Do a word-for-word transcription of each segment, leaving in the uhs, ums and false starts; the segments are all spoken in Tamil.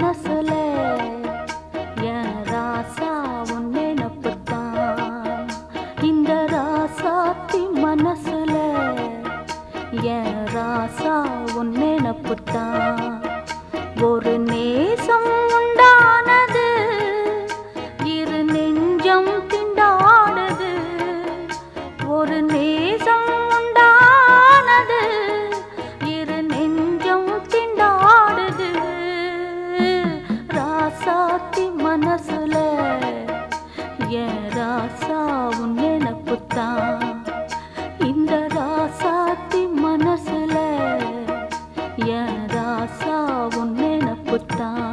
மனசுல என் ராசா உன் நினப்புத்தான். இந்த ராசாத்தி மனசுல என் ராசா உன் நினப்புத்தான். ஒரு நேசம் உண்டானது, இரு நெஞ்சம் திண்டாடுது. ஒரு நேசம் உண்டானது, இரு நெஞ்சம் திண்டாடுது. ராசாத்தி மனசுல என் ராசா உன் நினப்புத்தான். இந்த ராசாத்தி மனசுல என் ராசா உன் நினப்புத்தான்.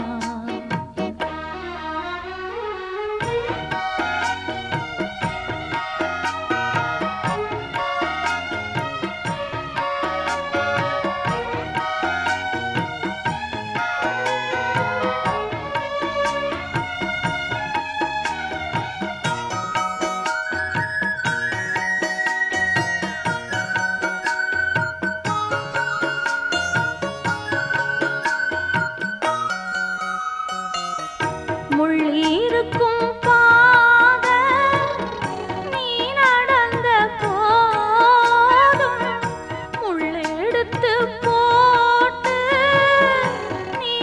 முள்ளிருக்கும் பாதை நீ நடந்த போதும், முள்ளெடுத்து போட்டு நீ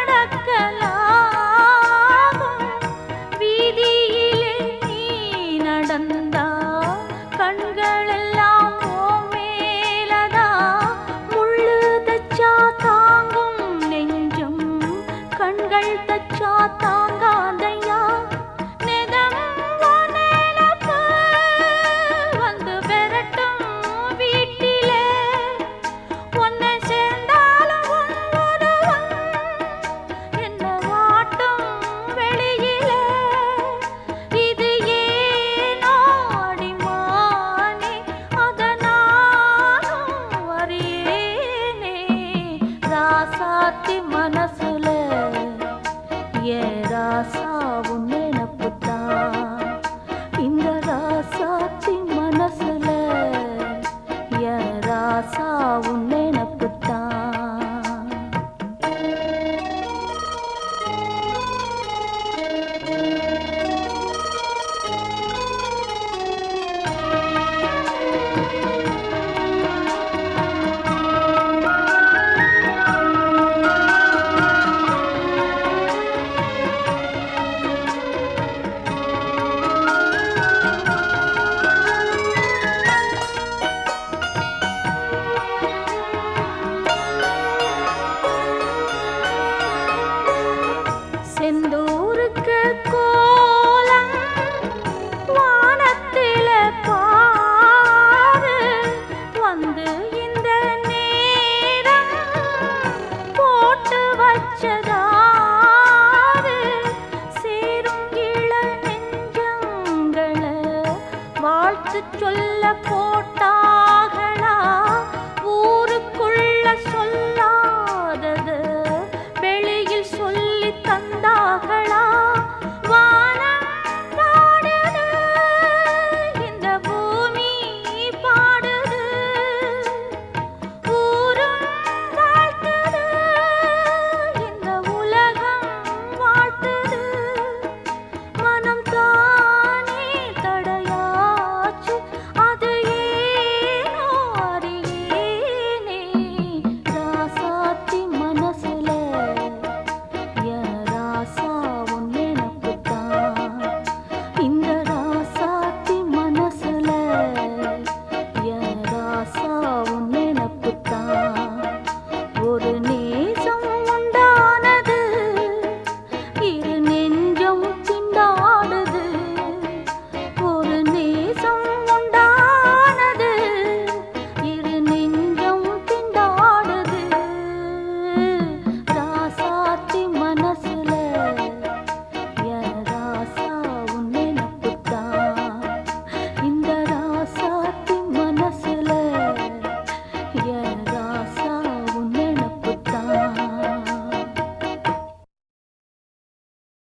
நடக்கலாகும். வீதியிலே நீ நடந்தா கண்களெல்லாம் உன் மேலதான். முள்ளு தச்சா தாங்கும் நெஞ்சம், கண்கள் தச்சா தாங்காதையா. நிதம் உன் நினப்பு வந்து விரட்டும் வீட்டிலே. உன்னை சேர்ந்தாலும் உன் உருவம் என்ன வாட்டும் வெளியிலே. இது ஏனோ அடிமானே, அத நானும் அறியேனே. ராசாத்தி மனசுல என் ராசா உன் நினப்புத்தான். இந்த ராசாத்தி மனசுல என் ராசா உன் நினப்புத்தான். செந்தூருக்கு கோலம் வானத்தில பாரு, வந்து இந்த நேரம் போட்டு வச்சதாரு. சேரும் இள நெஞ்சங்கள வாழ்த்து சொல்ல போட்டா